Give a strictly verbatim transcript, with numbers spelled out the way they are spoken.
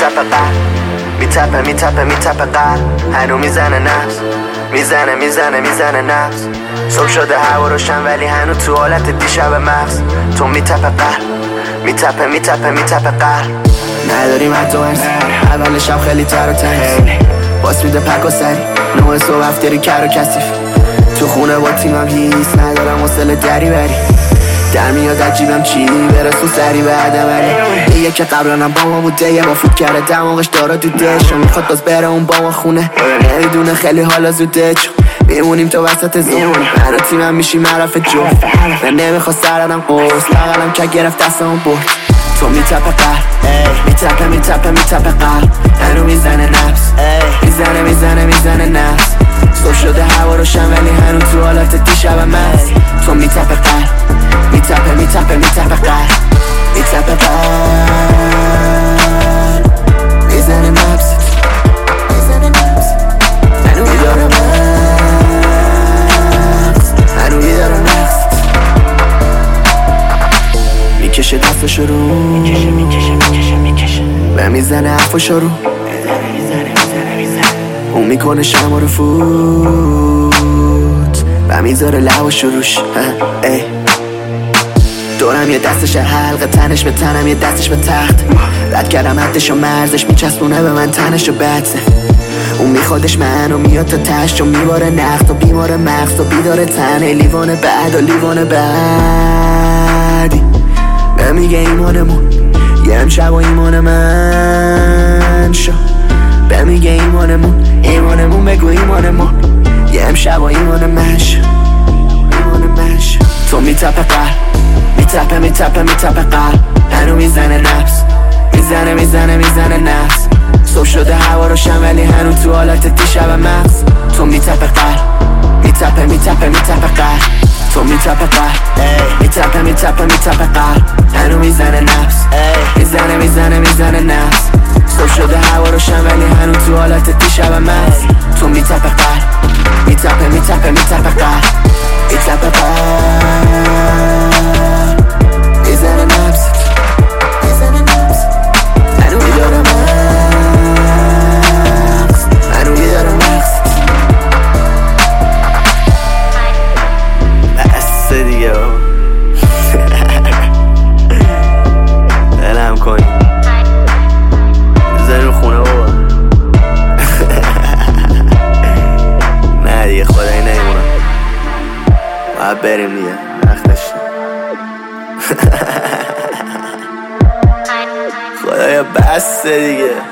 میتپه قلب، میتپه میتپه میتپه قلب، هنو میزنه نفس، میزنه میزنه میزنه نفس. صبح شده هوا روشن ولی هنو تو حالت دیشب مغز. تو میتپه قلب، میتپه میتپه میتپه قلب. نداریم حتی ارز، اول شب خیلی تر و تنز، باس میده پک و سری، نوع صبح افتری کر و کسیف. تو خونه با تیمم هیست، ندارم حوصله دری بری، در میاد عجیبم چی برسون سری به عدم علی. یه که قبلانم با ما بوده، یه با فوت کرده دماغش داره دودش، و میخواد باز بره اون با ما خونه، نمیدونه خیلی حالا زوده، چون میمونیم تو وسط زون. من و تیمم میشیم معرف جفت، من نمیخواد سردم قرص، بغلم که گرفت دستمون برد. تو میتپه قلب، میتپه میتپه میتپه قلب، هنو میزنه نفس، میزنه میزنه میزنه نفس. صبح شده هوا روشن ولی هنو تو حالت دیشب مغز. تو میتپه قلب، میتپه میتپه میتپه قلب، میتپه قلب، میزنه نفس، میزنه نفس. هنو میداره مغز، هنو میداره نفس. میکشه دستشو رو، میکشه میکشه میکشه میکشه و میزنه حرفشو رو، اون میکنه شما رو فوت و میذاره لباشو روش. ای دورم یه دستش حلقه، تنش به تنم یه دستش به تخت، رد کردم حدش و مرزش، میچسبونه به من تنش و بدسه. اون میخوادش منو میاد تا تشت، چون میباره نخت و بیمار مغز و بیداره تنه، لیوان بعد و لیوان بعدی. به میگه ایمانمون یه امشب و ایمان من شو، به میگه ایمانمون ایمانمون بگو ایمانمون یه امشب و ایمان من شو، ایمان من شو. تو میتپه قلب، میتپه میتپه میتپه قلب، هنو میزنه نفس، میزنه میزنه میزنه نفس. صبح شده هوا روشن ولی هنو تو حالت دیشب مغز. تو میتپه قلب، میتپه میتپه میتپه قلب، تو میتپه قلب، میتپه میتپه میتپه قلب، هنو میزنه نفس، میزنه میزنه میزنه نفس. صبح شده هوا روشن ولی هنو تو حالت دیشب مغز. تو میتپه قلب، میتپه میتپه میتپه قلب، میتپه قلب، میزنه نفس، میزنه نفس. هنو میداره مغز، هنو میداره مغز. بسه دیگه دلم کنی بزنی خونه بابا. نه دیگه خدایی نمیمونم، باید بریم دیگه وقتش. خدایا بسه دیگه.